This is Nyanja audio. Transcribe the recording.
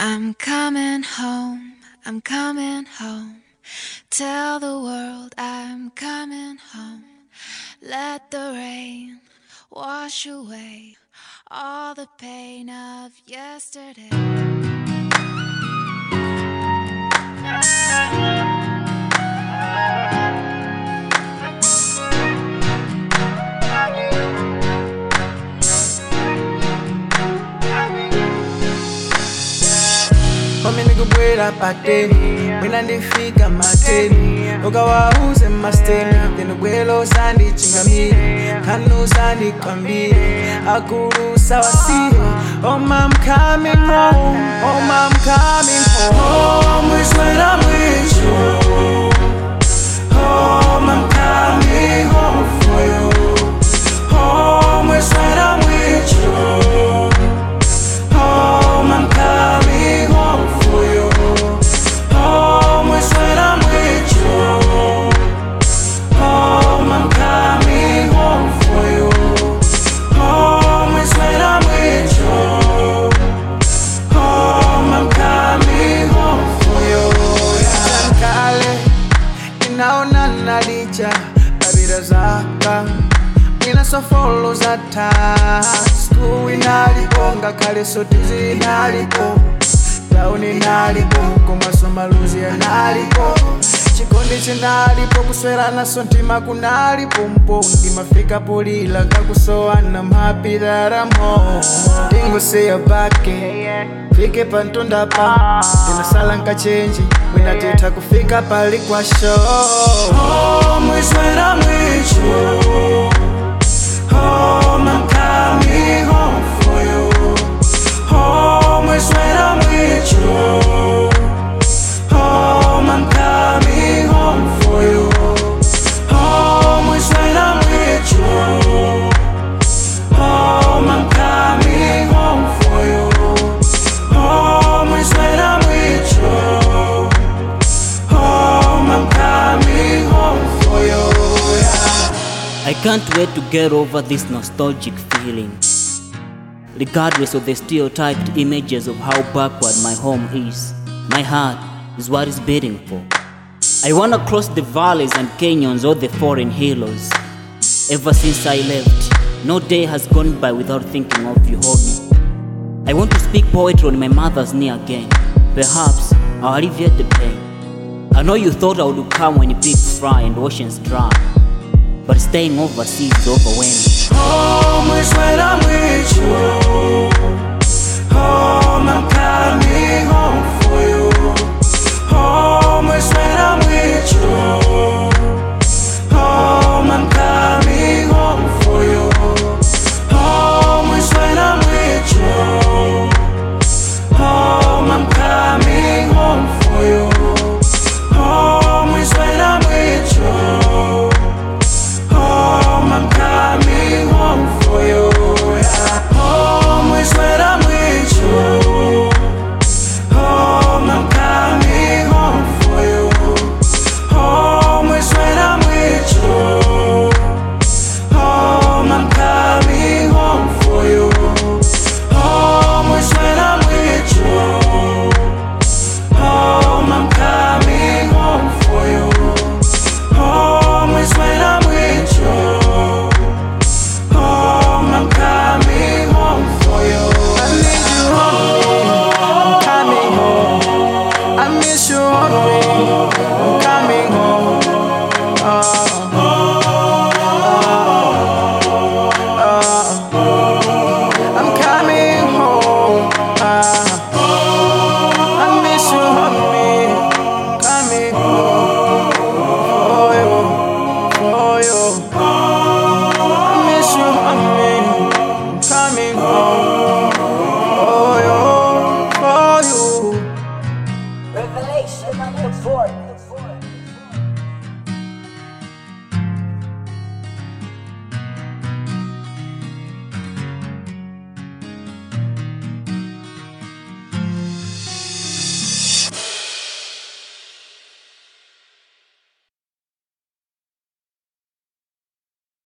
I'm coming home, I'm coming home. Tell the world I'm coming home. Let the rain wash away all the pain of yesterday. Mami nikubwera pateni, mwina ndifika mateni. Ukawauze masteni, ndinubwela usandichingamire. Kanu usandikwambire, akulu sawasiye. Oh mom, I'm coming home, oh mom, I'm coming home. Home is when I'm with you. Home, I'm coming home for you. Home is when I'm with you. Home, I'm coming home for you. Home is when I'm with you. Home, I'm coming home for you. Home is when I'm with you. Home, I'm coming home for you. Kale, ninaona nalija babira zaka. Nina so follow zata. School inalipo, ngakale sotizi inalipo. Down inalipo, kumasoma luzi inalipo. Chikondi chinalipo, kuswera sontima kunalipo. Mpo, ndimafika polila, kakusoana, I'm happy that I'm home. Dingo say you're back, fike pantunda pa. Dinasala nkachenji, winateta kufika pali kwa show. Home is when I'm with you. Home, I'm coming home for you. Home is when I'm with you. Home, I'm coming home for you. Home is when I'm with you. Home, I'm coming home for you. Home is when I'm with you. Home, I'm coming home for you. I can't wait to get over this nostalgic feeling. Regardless of the stereotyped images of how backward my home is, my heart is what is beating for. I wanna cross the valleys and canyons of the foreign hills. Ever since I left, no day has gone by without thinking of you, homie. I want to speak poetry on my mother's knee again. Perhaps I'll alleviate the pain. I know you thought I would come when pigs fry and oceans dry, but staying overseas is overwhelming. Home is when I'm with you. Home, I'm coming